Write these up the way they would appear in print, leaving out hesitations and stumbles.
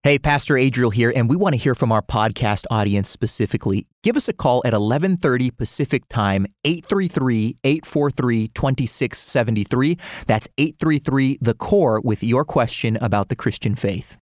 Hey, Pastor Adriel here, and we want to hear from our podcast audience specifically. Give us a call at 11:30 Pacific Time, 833-843-2673. That's 833-THE-CORE with your question about the Christian faith.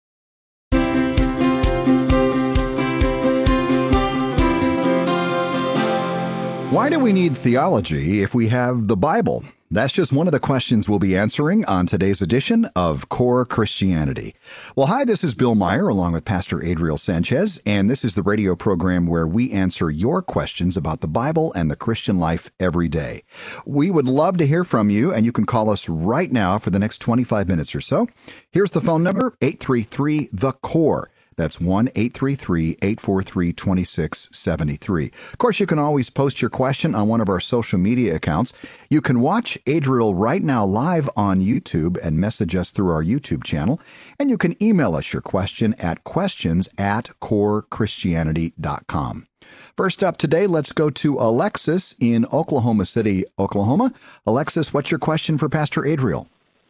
Why do we need theology if we have the Bible? That's just one of the questions we'll be answering on today's edition of Core Christianity. Well, hi, this is Bill Meyer along with Pastor Adriel Sanchez, and this is the radio program where we answer your questions about the Bible and the Christian life every day. We would love to hear from you, and you can call us right now for the next 25 minutes or so. Here's the phone number, 833-THE-CORE. That's 1-833-843-2673. Of course, you can always post your question on one of our social media accounts. You can watch Adriel right now live on YouTube and message us through our YouTube channel. And you can email us your question at questions@corechristianity.com. First up today, let's go to Alexis in Oklahoma City, Oklahoma. Alexis, what's your question for Pastor Adriel?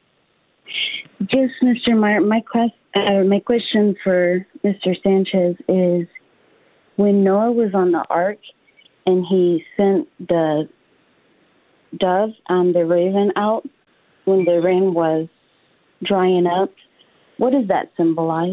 Yes, Mr. Meyer, my question for Mr. Sanchez is, when Noah was on the ark and he sent the dove and the raven out when the rain was drying up, what does that symbolize?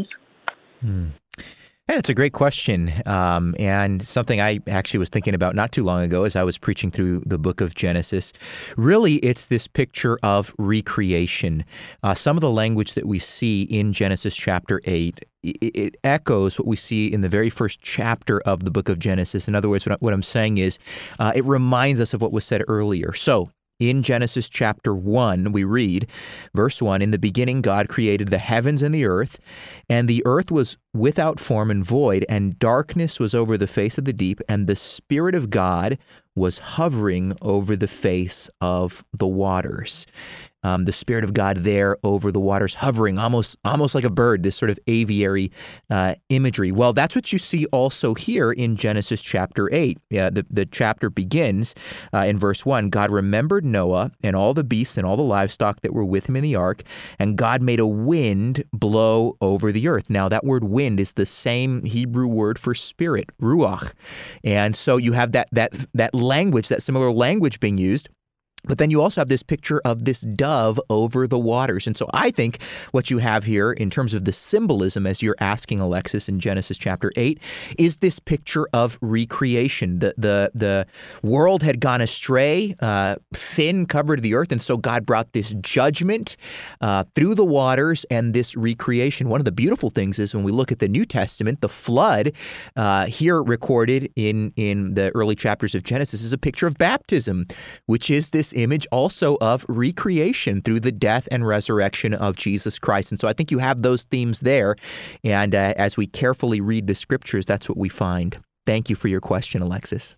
Yeah, that's a great question, and something I actually was thinking about not too long ago as I was preaching through the book of Genesis. Really, it's this picture of recreation. Some of the language that we see in Genesis chapter 8, it echoes what we see in the very first chapter of the book of Genesis. In other words, what I'm saying is it reminds us of what was said earlier. So, in Genesis chapter 1, we read, verse 1, "In the beginning God created the heavens and the earth was without form and void, and darkness was over the face of the deep, and the Spirit of God was hovering over the face of the waters." The Spirit of God there over the waters, hovering, almost like a bird, this sort of aviary imagery. Well, that's what you see also here in Genesis chapter 8. The chapter begins in verse 1, "God remembered Noah and all the beasts and all the livestock that were with him in the ark, and God made a wind blow over the earth." Now, that word wind is the same Hebrew word for spirit, ruach. And so you have that language, that similar language being used. But then you also have this picture of this dove over the waters. And so I think what you have here in terms of the symbolism, as you're asking, Alexis, in Genesis chapter 8, is this picture of recreation. The world had gone astray, sin covered the earth, and so God brought this judgment through the waters and this recreation. One of the beautiful things is when we look at the New Testament, the flood here recorded in the early chapters of Genesis is a picture of baptism, which is this image also of recreation through the death and resurrection of Jesus Christ. And so I think you have those themes there. And as we carefully read the scriptures, that's what we find. Thank you for your question, Alexis.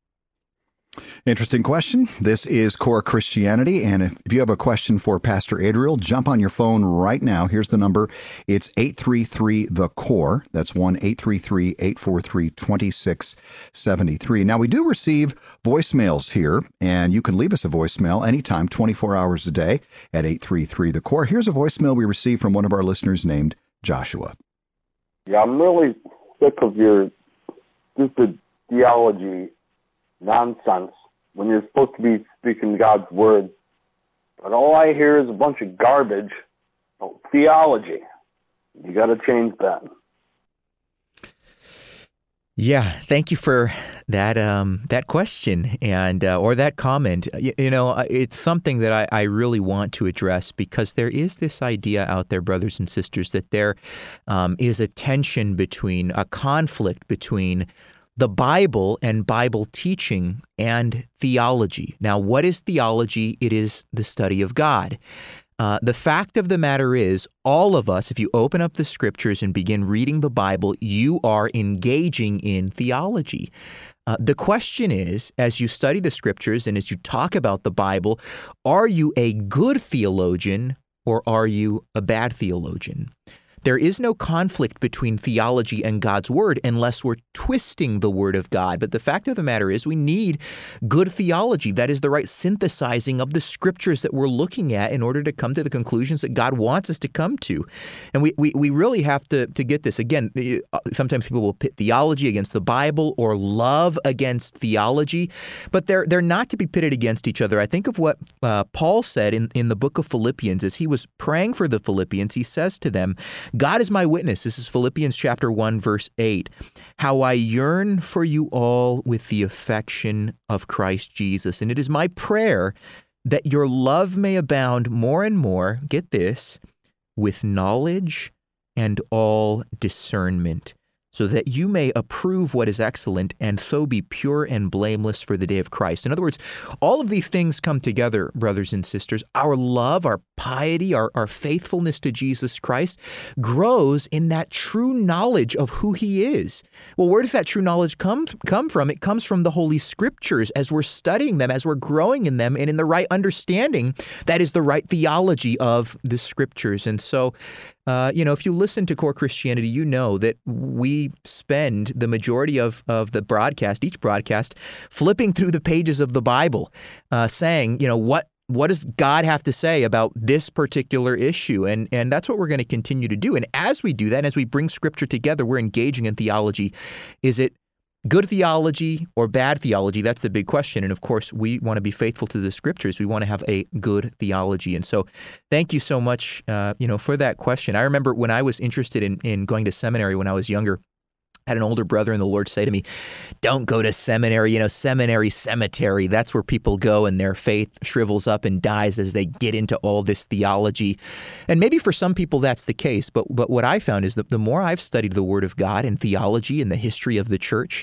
Interesting question. This is Core Christianity, and if you have a question for Pastor Adriel, jump on your phone right now. Here's the number. It's 833-THE-CORE. That's 1-833-843-2673. Now, we do receive voicemails here, and you can leave us a voicemail anytime, 24 hours a day at 833-THE-CORE. Here's a voicemail we received from one of our listeners named Joshua. Yeah, I'm really sick of your stupid theology nonsense when you're supposed to be speaking God's word. But all I hear is a bunch of garbage about theology. You got to change that. Yeah, thank you for that question and or that comment. It's something that I really want to address because there is this idea out there, brothers and sisters, that there is a tension between, a conflict between the Bible and Bible teaching and theology. Now, what is theology? It is the study of God. The fact of the matter is, all of us, if you open up the scriptures and begin reading the Bible, you are engaging in theology. The question is, as you study the scriptures and as you talk about the Bible, are you a good theologian or are you a bad theologian? There is no conflict between theology and God's word unless we're twisting the word of God. But the fact of the matter is we need good theology. That is the right synthesizing of the scriptures that we're looking at in order to come to the conclusions that God wants us to come to. And we really have to get this. Again, sometimes people will pit theology against the Bible or love against theology, but they're not to be pitted against each other. I think of what Paul said in the book of Philippians as he was praying for the Philippians. He says to them, God is my witness. This is Philippians chapter 1, verse 8. How I yearn for you all with the affection of Christ Jesus. And it is my prayer that your love may abound more and more, get this, with knowledge and all discernment, so that you may approve what is excellent and so be pure and blameless for the day of Christ. In other words, all of these things come together, brothers and sisters. Our love, our piety, our faithfulness to Jesus Christ grows in that true knowledge of who he is. Well, where does that true knowledge come from? It comes from the Holy Scriptures. As we're studying them, as we're growing in them, and in the right understanding, that is the right theology of the Scriptures. And so, if you listen to Core Christianity, you know that we spend the majority of the broadcast, each broadcast, flipping through the pages of the Bible, saying, what does God have to say about this particular issue? And that's what we're going to continue to do. And as we do that, as we bring Scripture together, we're engaging in theology. Is it good theology or bad theology? That's the big question. And of course, we want to be faithful to the Scriptures. We want to have a good theology. And so thank you so much, for that question. I remember when I was interested in going to seminary when I was younger, I had an older brother in the Lord say to me, don't go to seminary, seminary, cemetery. That's where people go and their faith shrivels up and dies as they get into all this theology. And maybe for some people that's the case. But what I found is that the more I've studied the Word of God and theology and the history of the church,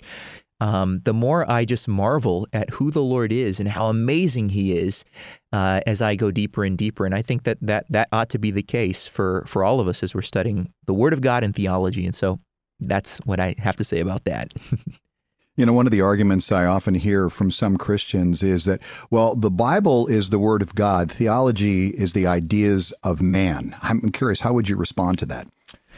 the more I just marvel at who the Lord is and how amazing he is as I go deeper and deeper. And I think that ought to be the case for all of us as we're studying the Word of God and theology. And so that's what I have to say about that. One of the arguments I often hear from some Christians is that, well, the Bible is the Word of God. Theology is the ideas of man. I'm curious, how would you respond to that?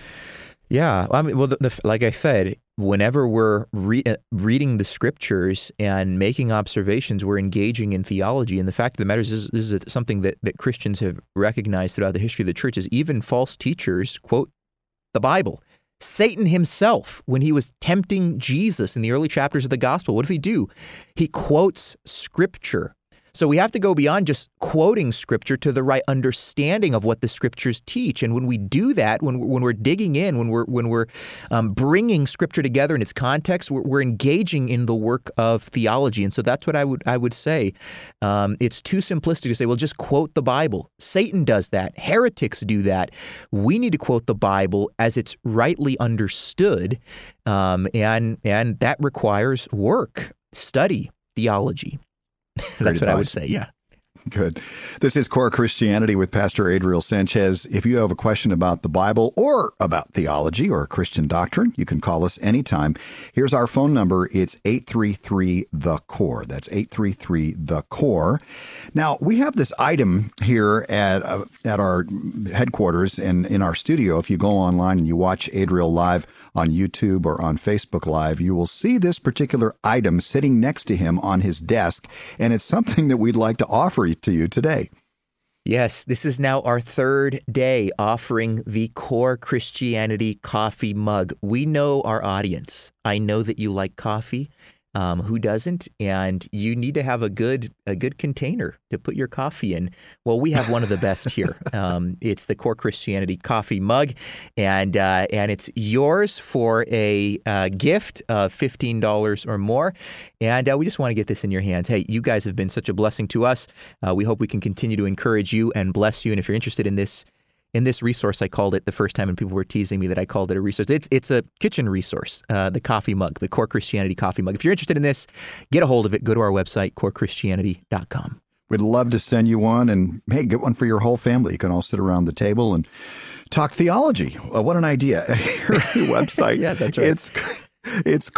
Yeah, I mean, well, like I said, whenever we're reading the Scriptures and making observations, we're engaging in theology. And the fact of the matter is, this is something that Christians have recognized throughout the history of the church, is even false teachers quote the Bible. Satan himself, when he was tempting Jesus in the early chapters of the gospel, what does he do? He quotes Scripture. So we have to go beyond just quoting Scripture to the right understanding of what the Scriptures teach. And when we do that, when we're digging in, when we're bringing Scripture together in its context, we're engaging in the work of theology. And so that's what I would say. It's too simplistic to say, well, just quote the Bible. Satan does that. Heretics do that. We need to quote the Bible as it's rightly understood, and that requires work, study, theology. That's what I would say, yeah. Good. This is Core Christianity with Pastor Adriel Sanchez. If you have a question about the Bible or about theology or Christian doctrine, you can call us anytime. Here's our phone number. It's 833-THE-CORE. That's 833-THE-CORE. Now, we have this item here at our headquarters and in our studio. If you go online and you watch Adriel live on YouTube or on Facebook Live, you will see this particular item sitting next to him on his desk, and it's something that we'd like to offer to you today. Yes, this is now our third day offering the Core Christianity coffee mug. We know our audience. I know that you like coffee. Who doesn't? And you need to have a good container to put your coffee in. Well, we have one of the best here. It's the Core Christianity coffee mug, and it's yours for a gift of $15 or more. And we just want to get this in your hands. Hey, you guys have been such a blessing to us. We hope we can continue to encourage you and bless you. And if you're interested in this resource, I called it the first time, and people were teasing me that I called it a resource. It's a kitchen resource, the coffee mug, the Core Christianity coffee mug. If you're interested in this, get a hold of it. Go to our website, corechristianity.com. We'd love to send you one, and hey, get one for your whole family. You can all sit around the table and talk theology. What an idea. Here's the website. Yeah, that's right. It's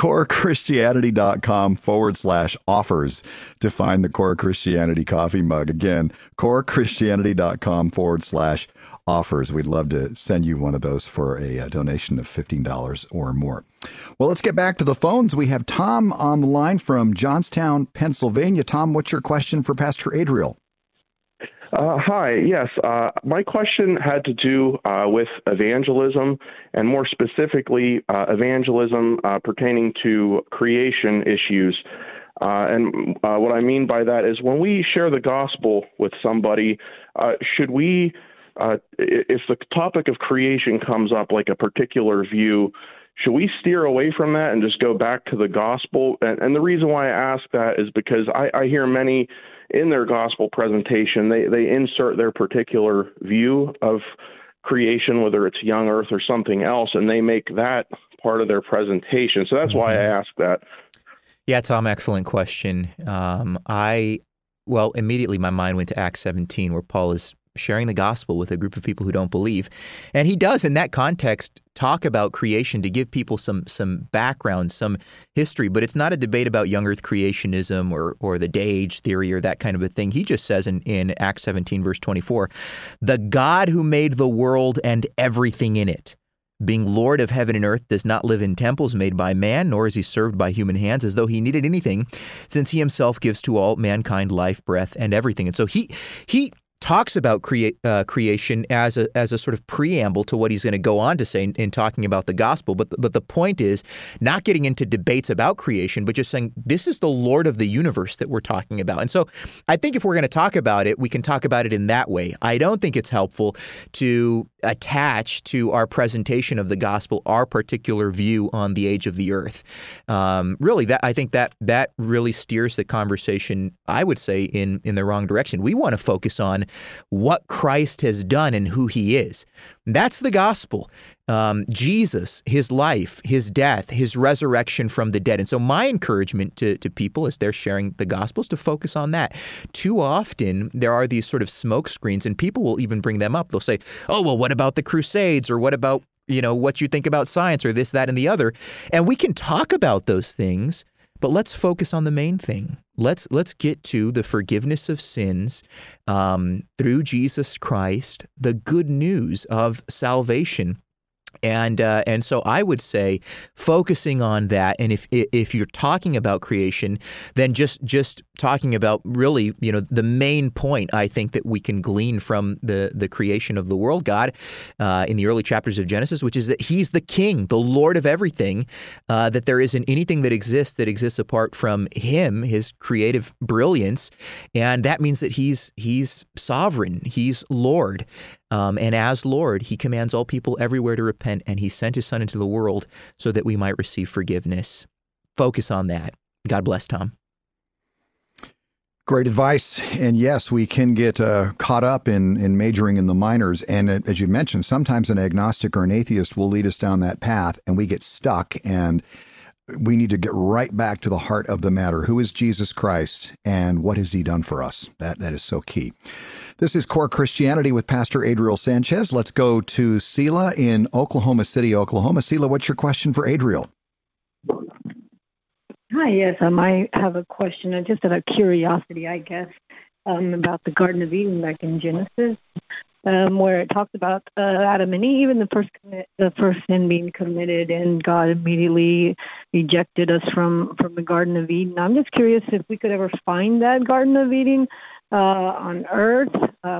corechristianity.com/offers to find the Core Christianity coffee mug. Again, corechristianity.com/offers. offers. We'd love to send you one of those for a donation of $15 or more. Well, let's get back to the phones. We have Tom on the line from Johnstown, Pennsylvania. Tom, what's your question for Pastor Adriel? Hi. Yes. My question had to do with evangelism, and more specifically, evangelism pertaining to creation issues. And what I mean by that is when we share the gospel with somebody, should we, if the topic of creation comes up, like a particular view, should we steer away from that and just go back to the gospel? And the reason why I ask that is because I hear many in their gospel presentation, they insert their particular view of creation, whether it's young earth or something else, and they make that part of their presentation. So that's why I ask that. Yeah, Tom, excellent question. Immediately my mind went to Acts 17, where Paul is sharing the gospel with a group of people who don't believe. And he does, in that context, talk about creation to give people some background, some history. But it's not a debate about young earth creationism or the day age theory or that kind of a thing. He just says in Acts 17, verse 24, the God who made the world and everything in it, being Lord of heaven and earth, does not live in temples made by man, nor is he served by human hands as though he needed anything, since he himself gives to all mankind life, breath, and everything. And so he talks about creation as a sort of preamble to what he's going to go on to say in talking about the gospel. But the point is not getting into debates about creation, but just saying this is the Lord of the universe that we're talking about. And so I think if we're going to talk about it, we can talk about it in that way. I don't think it's helpful to attach to our presentation of the gospel our particular view on the age of the earth. I think that really steers the conversation, I would say, in the wrong direction. We want to focus on what Christ has done and who he is. That's the gospel. Jesus, his life, his death, his resurrection from the dead. And so my encouragement to people as they're sharing the gospel is to focus on that. Too often there are these sort of smoke screens, and people will even bring them up. They'll say, oh, well, what about the Crusades, or what about, what you think about science, or this, that, and the other. And we can talk about those things, but let's focus on the main thing. Let's get to the forgiveness of sins through Jesus Christ, the good news of salvation. And so I would say focusing on that, and if you're talking about creation, then just talking about really, the main point I think that we can glean from the creation of the world, God, in the early chapters of Genesis, which is that he's the king, the Lord of everything, that there isn't anything that exists apart from him, his creative brilliance. And that means that he's sovereign, he's Lord. And as Lord, he commands all people everywhere to repent, and he sent his son into the world so that we might receive forgiveness. Focus on that. God bless, Tom. Great advice. And yes, we can get caught up in majoring in the minors. And as you mentioned, sometimes an agnostic or an atheist will lead us down that path, and we get stuck. And we need to get right back to the heart of the matter. Who is Jesus Christ, and what has he done for us? That is so key. This is Core Christianity with Pastor Adriel Sanchez. Let's go to Sela in Oklahoma City, Oklahoma. Sela, what's your question for Adriel? Hi, yes, I might have a question, just out of curiosity, I guess, about the Garden of Eden back in Genesis, where it talks about Adam and Eve and the first sin being committed, and God immediately ejected us from the Garden of Eden. I'm just curious if we could ever find that Garden of Eden on Earth.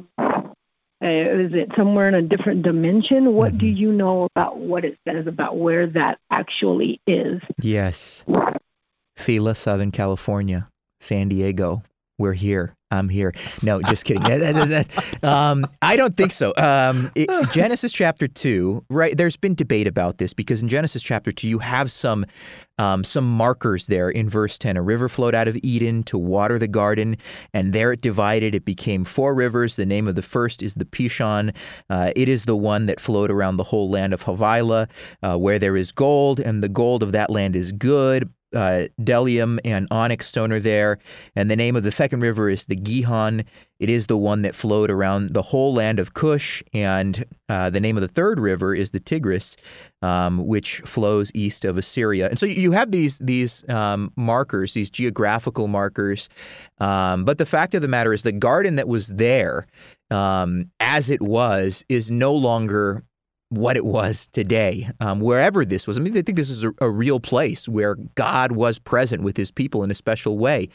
Is it somewhere in a different dimension? What do you know about what it says about where that actually is? Yes. Sela, Southern California, San Diego. We're here. I'm here. No, just kidding. I don't think so. Genesis chapter 2, right? There's been debate about this because in Genesis chapter 2, you have some markers there in verse 10. A river flowed out of Eden to water the garden, and there it divided. It became 4 rivers. The name of the first is the Pishon. It is the one that flowed around the whole land of Havilah, where there is gold, and the gold of that land is good. bdellium and onyx stone are there. And the name of the second river is the Gihon. It is the one that flowed around the whole land of Cush. And the name of the third river is the Tigris, which flows east of Assyria. And so you have these markers, these geographical markers. But the fact of the matter is the garden that was there as it was is no longer what it was today, wherever this was. I mean, I think this is a real place where God was present with his people in a special way.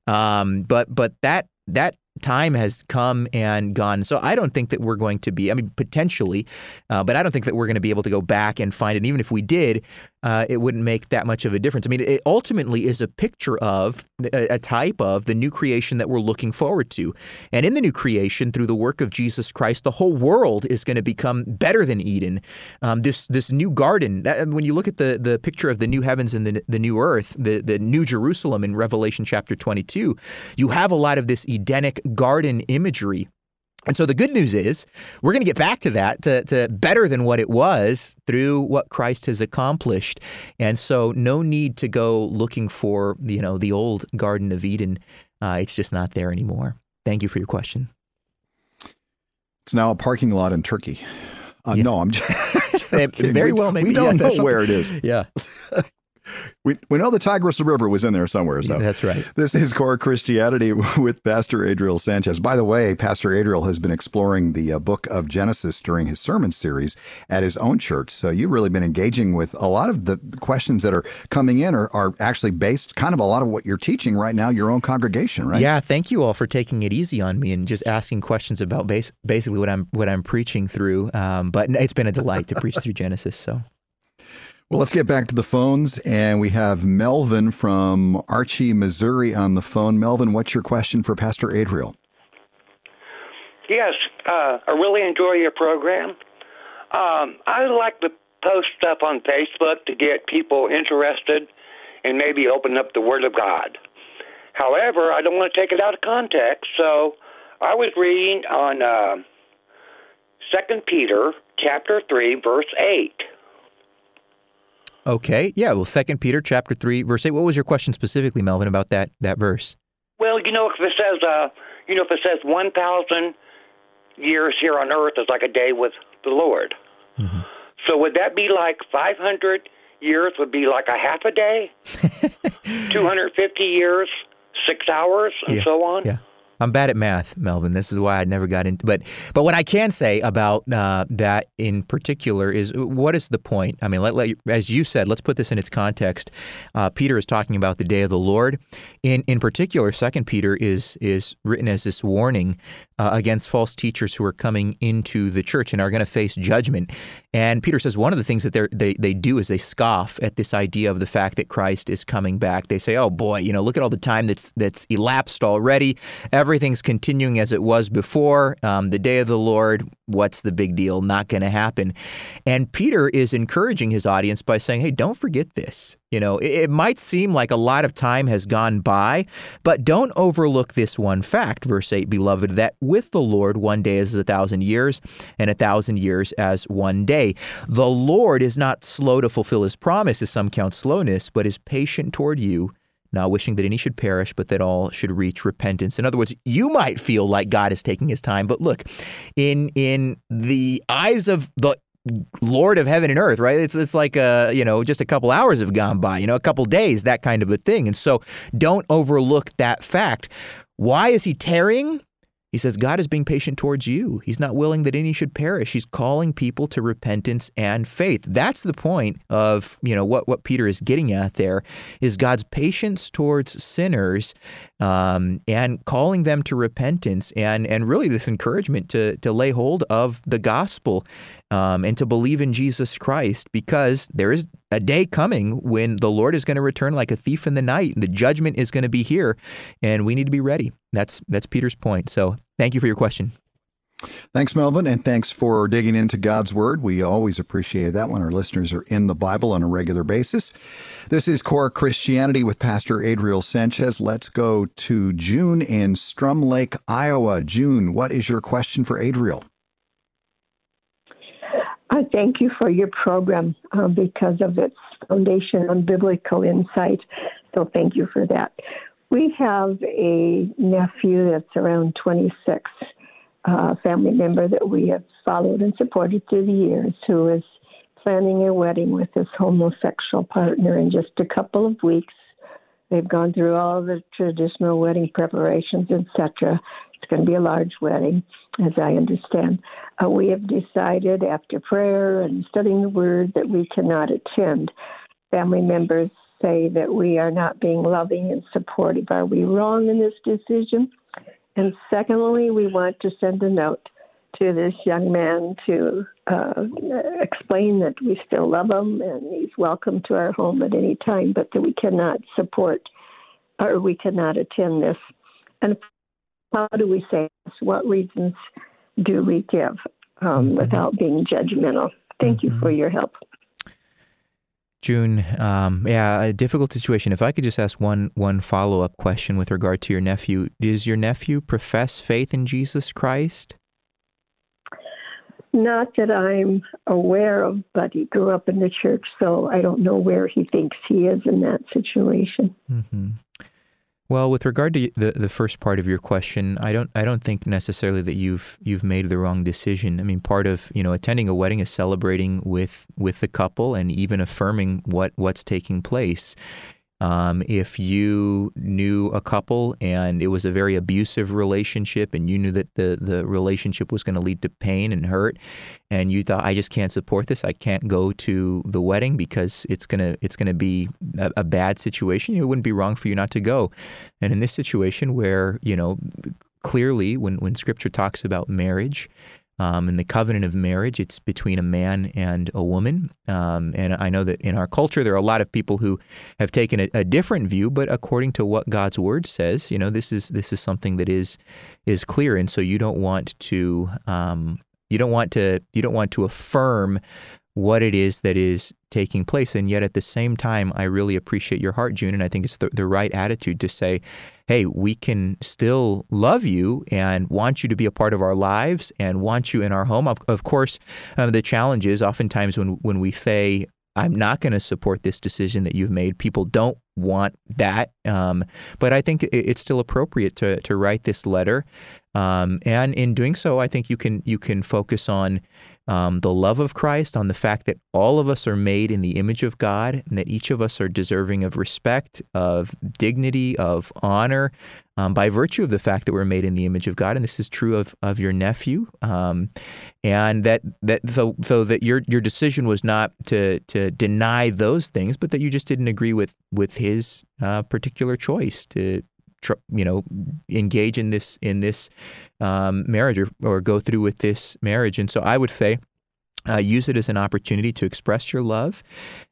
But that time has come and gone. So I don't think that we're going to be, I mean, potentially, but I don't think that we're going to be able to go back and find it. And even if we did, it wouldn't make that much of a difference. I mean, it ultimately is a picture of, a type of the new creation that we're looking forward to. And in the new creation, through the work of Jesus Christ, the whole world is going to become better than Eden. This new garden, when you look at the picture of the new heavens and the new earth, the new Jerusalem in Revelation chapter 22, you have a lot of this Edenic garden imagery. And so the good news is we're going to get back to that, to better than what it was through what Christ has accomplished. And so no need to go looking for, the old Garden of Eden. It's just not there anymore. Thank you for your question. It's now a parking lot in Turkey. Yeah. No, I'm just kidding. Very well, maybe. We don't know where it is. Yeah. We know the Tigris River was in there somewhere. So that's right. This is Core Christianity with Pastor Adriel Sanchez. By the way, Pastor Adriel has been exploring the book of Genesis during his sermon series at his own church. So you've really been engaging with a lot of the questions that are coming in are actually based kind of a lot of what you're teaching right now, your own congregation, right? Yeah. Thank you all for taking it easy on me and just asking questions about basically what I'm preaching through. But it's been a delight to preach through Genesis. So. Well, let's get back to the phones, and we have Melvin from Archie, Missouri on the phone. Melvin, what's your question for Pastor Adriel? Yes, I really enjoy your program. I like to post stuff on Facebook to get people interested and maybe open up the Word of God. However, I don't want to take it out of context, so I was reading on 2 Peter chapter 3, verse 8. Okay. Yeah. Well, 2 Peter chapter 3, verse 8. What was your question specifically, Melvin, about that verse? Well, if it says 1,000 years here on earth is like a day with the Lord. Mm-hmm. So would that be like 500 years would be like a half a day? 250 years, 6 hours, and so on? Yeah. I'm bad at math, Melvin. This is why I never got into. But what I can say about that in particular is, what is the point? I mean, as you said, let's put this in its context. Peter is talking about the day of the Lord. In particular, 2 Peter is written as this warning against false teachers who are coming into the church and are going to face judgment. And Peter says one of the things that they do is they scoff at this idea of the fact that Christ is coming back. They say, "Oh boy, look at all the time that's elapsed already. Everything's continuing as it was before. The day of the Lord, what's the big deal? Not going to happen." And Peter is encouraging his audience by saying, "Hey, don't forget this. It might seem like a lot of time has gone by, but don't overlook this one fact, verse 8, beloved, that with the Lord, one day is 1,000 years, and 1,000 years as one day. The Lord is not slow to fulfill his promise, as some count slowness, but is patient toward you, not wishing that any should perish, but that all should reach repentance." In other words, you might feel like God is taking his time, but look, in the eyes of the Lord of heaven and earth, right? It's like just a couple hours have gone by, a couple days, that kind of a thing. And so don't overlook that fact. Why is he tarrying? He says God is being patient towards you. He's not willing that any should perish. He's calling people to repentance and faith. That's the point of, what Peter is getting at there is God's patience towards sinners and calling them to repentance and really this encouragement to lay hold of the gospel and to believe in Jesus Christ, because there is a day coming when the Lord is going to return like a thief in the night, and the judgment is going to be here, and we need to be ready. That's Peter's point. So thank you for your question. Thanks, Melvin, and thanks for digging into God's Word. We always appreciate that when our listeners are in the Bible on a regular basis. This is Core Christianity with Pastor Adriel Sanchez. Let's go to June in Strum Lake, Iowa. June, what is your question for Adriel? I thank you for your program because of its foundation on biblical insight. So thank you for that. We have a nephew that's around 26, family member that we have followed and supported through the years, who is planning a wedding with his homosexual partner in just a couple of weeks. They've gone through all the traditional wedding preparations, etc. It's going to be a large wedding, as I understand. We have decided after prayer and studying the Word that we cannot attend. Family members say that we are not being loving and supportive. Are we wrong in this decision? And secondly, we want to send a note to this young man to explain that we still love him and he's welcome to our home at any time, but that we cannot support or we cannot attend this. And how do we say this? What reasons do we give without being judgmental? Thank you for your help. June, a difficult situation. If I could just ask one follow-up question with regard to your nephew. Does your nephew profess faith in Jesus Christ? Not that I'm aware of, but he grew up in the church, so I don't know where he thinks he is in that situation. Mm-hmm. Well, with regard to the first part of your question, I don't think necessarily that you've made the wrong decision. I mean, part of attending a wedding is celebrating with the couple and even affirming what's taking place. If you knew a couple and it was a very abusive relationship and you knew that the relationship was going to lead to pain and hurt and you thought, I just can't support this, I can't go to the wedding because it's going to be a bad situation, it wouldn't be wrong for you not to go. And in this situation where, clearly when Scripture talks about marriage, in the covenant of marriage, it's between a man and a woman. And I know that in our culture, there are a lot of people who have taken a different view, but according to what God's Word says, this is something that is clear. And so you don't want to affirm what it is that is taking place. And yet at the same time, I really appreciate your heart, June, and I think it's the right attitude to say, hey, we can still love you and want you to be a part of our lives and want you in our home. Of course, the challenge is oftentimes when we say, I'm not going to support this decision that you've made, people don't want that. But I think it's still appropriate to write this letter. And in doing so, I think you can focus on the love of Christ, on the fact that all of us are made in the image of God and that each of us are deserving of respect, of dignity, of honor, by virtue of the fact that we're made in the image of God. And this is true of your nephew. And that your decision was not to deny those things, but that you just didn't agree with his particular choice to engage in this marriage or go through with this marriage. And so I would say use it as an opportunity to express your love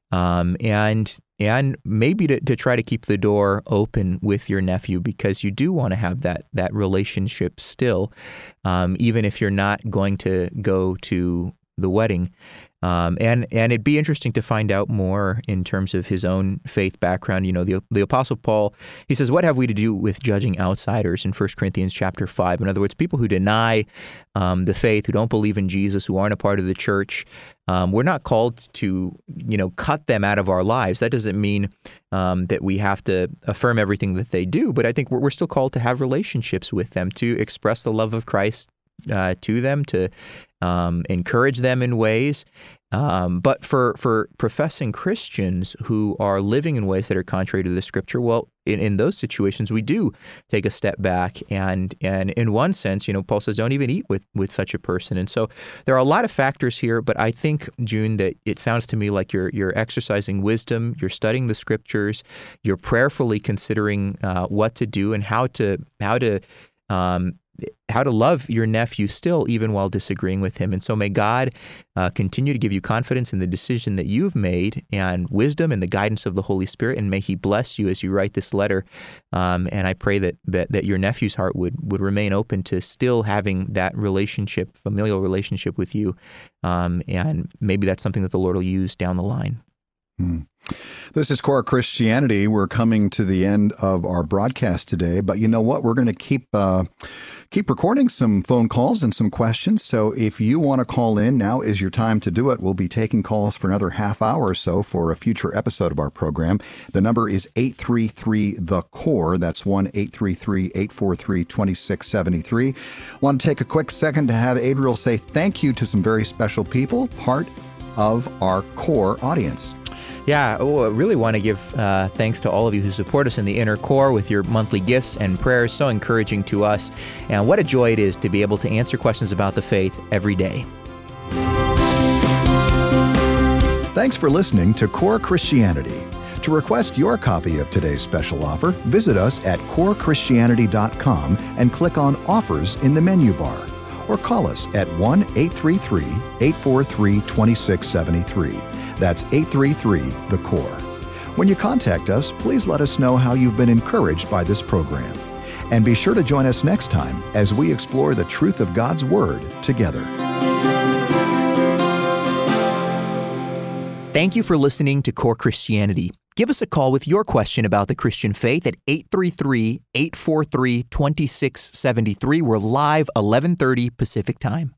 and maybe to try to keep the door open with your nephew, because you do want to have that relationship still, even if you're not going to go to the wedding. And it'd be interesting to find out more in terms of his own faith background. The Apostle Paul, he says, what have we to do with judging outsiders in 1 Corinthians chapter 5? In other words, people who deny the faith, who don't believe in Jesus, who aren't a part of the church, we're not called to, cut them out of our lives. That doesn't mean that we have to affirm everything that they do, but I think we're still called to have relationships with them, to express the love of Christ to them, to encourage them in ways. But for professing Christians who are living in ways that are contrary to the Scripture, well, in those situations, we do take a step back. And in one sense, Paul says, don't even eat with such a person. And so there are a lot of factors here, but I think, June, that it sounds to me like you're exercising wisdom, you're studying the Scriptures, you're prayerfully considering what to do and how to love your nephew still, even while disagreeing with him. And so may God continue to give you confidence in the decision that you've made and wisdom and the guidance of the Holy Spirit. And may he bless you as you write this letter. And I pray that your nephew's heart would remain open to still having that relationship, familial relationship with you. And maybe that's something that the Lord will use down the line. This is Core Christianity. We're coming to the end of our broadcast today, but you know what? We're going to keep recording some phone calls and some questions. So if you want to call in, now is your time to do it. We'll be taking calls for another half hour or so for a future episode of our program. The number is 833-THE-CORE. That's 1-833-843-2673. Want to take a quick second to have Adriel say thank you to some very special people, part of our CORE audience. Yeah, I really want to give thanks to all of you who support us in the Inner Core with your monthly gifts and prayers. So encouraging to us. And what a joy it is to be able to answer questions about the faith every day. Thanks for listening to Core Christianity. To request your copy of today's special offer, visit us at corechristianity.com and click on Offers in the menu bar. Or call us at 1-833-843-2673. That's 833-THE-CORE. When you contact us, please let us know how you've been encouraged by this program. And be sure to join us next time as we explore the truth of God's Word together. Thank you for listening to Core Christianity. Give us a call with your question about the Christian faith at 833-843-2673. We're live 11:30 Pacific Time.